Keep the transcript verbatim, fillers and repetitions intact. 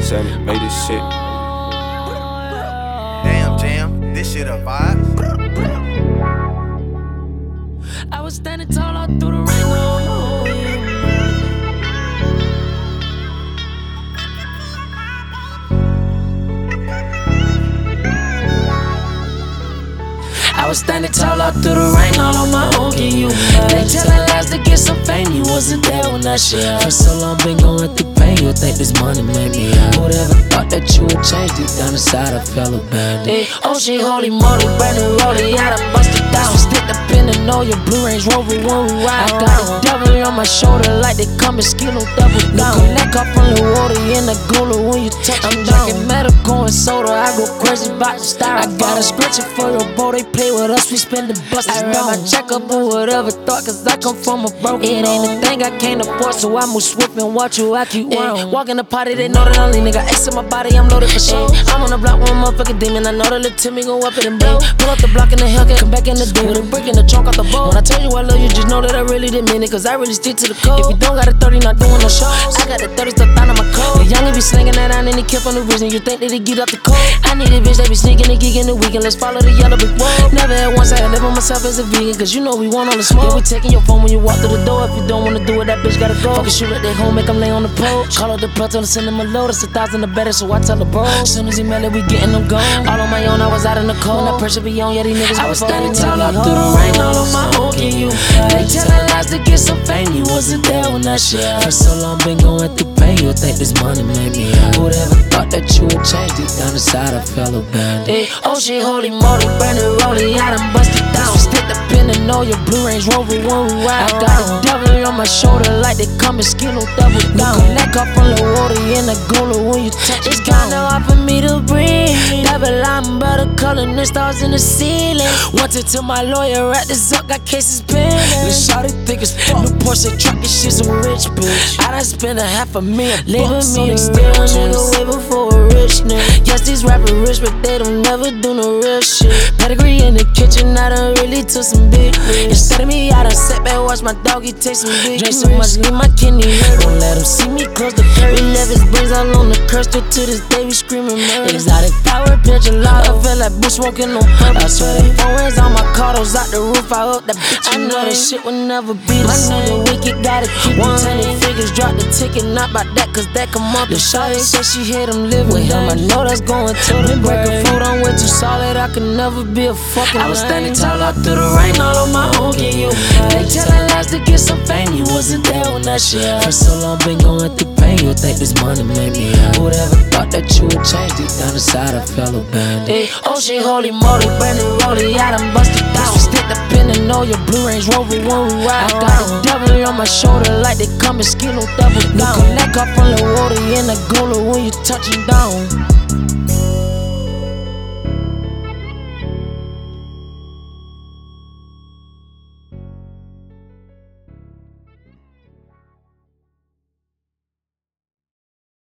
Sammy made this shit. Damn, Jam, this shit a vibe. I was standing tall all through the rain. Oh, I was standing tall out through the rain, all on my own, can you imagine? They telling lies to get some fame, you wasn't there when that shit happened. For so long been going through pain, you think this money made me happy. Who'd ever thought that you would change? Deep down inside I felt abandoned. Oh shit, holy moly, Brandon Rollie, I done busted down. Stick the pin and know your Blue Range Rover when we ride. I got the devil on my shoulder like they come and skill no double down. Neck up from the water in the gula when you touch I'm drinking medical and soda, I go crazy about the style. I got a scratching for your boat, they play with us, we spend the buses. I ran my check up or whatever thought, cause I come from a broken It ain't a thing I can't afford, so I move swift and watch you, I keep on. Walk in the party, they know that I'm lean, nigga. Ace in my body, I'm loaded for sure. I'm on the block with a motherfucking demon, I know that little Timmy go up it and blow. Pull up the block in the Hellcat, come back in the day with a brick in the trunk off the boat. When I tell you I love you, just know that I really didn't mean it, cause I really stick to the code. If you don't got a thirty, not doing no shows. I got the thirty stuff down on my code. The youngin' be slinging that on and he kept on the reason. You think that he get up the code? I need a bitch that be sneaking and geeking the weekend. Let's follow the yellow brick road. Never had once I had live on myself as a vegan, cause you know we want all the smoke. Yeah, we taking your phone when you walk through the door. If you don't wanna do it, that bitch gotta go. Fucking shoot at their home, make them lay on the pole. Call up the plug, tell them send him a load. It's a thousand the better, so I tell the bro. Soon as he mail it, we getting them gone. All on my own, I was out in the cold. When that pressure be on, yeah, these niggas I was standing tall out through the rain, all on my own, can you They telling lies to get some fame, you wasn't there when that shit happened. For so long been going through pain, you think this money made me happy. Who'd ever thought that you would change? Deep down inside I felt abandoned. Oh shit, holy moly, Brandon Rollie, I done busted down. Stick the pin and know your Blue Range Rover when we ride. I got the devil on my shoulder like they come and skill no double down. Neck up from the water in the gula when you touch it. It's kinda hard for me to breathe. Devil, I'm better coloring the stars in the ceiling. Wanted to my lawyer, wrap this up, got cases pending. This shawty thick as fuck. New Porsche truck, this shit's a rich bitch. I done spent a half a million bucks on these real nigga way before a rich nigga. Yes, these rappers rich, but they don't never do no real shit. Pedigree in the kitchen, I done really took some big risks. Instead of me, I done sat back, watch my doggy take some big Drink so much, leave my kidney hurt. Don't let them see me close the curtain. We left his brains all on the curse, still to this day we screaming murder. Exotic power, picture lot, I feel like Bush smoking on purpose. I swear they phone rings on my car, those out the roof, I hope that bitch. I know that shit will never be the same. I know the wicked gotta keep one hundred figures, drop the ticket, not by that, cause that come up. The shawty said she hit him living with him, I know that's going to the breaking food, I'm way too solid, I could never be a fucking I was standing tall out through the rain, all on my own, can you They telling lies to get some fame, you wasn't there when that shit happened. For so long been going through pain, you think this money made me happy. Who'd ever thought that you would change? Deep down inside I felt abandoned. Oh shit, holy moly, Brandon Rollie, I done busted down. Stick the pin and know your Blue Range Rover when we ride. I got the devil on my shoulder like they come and skill no double down. Neck up from the water in the gula when you touching down.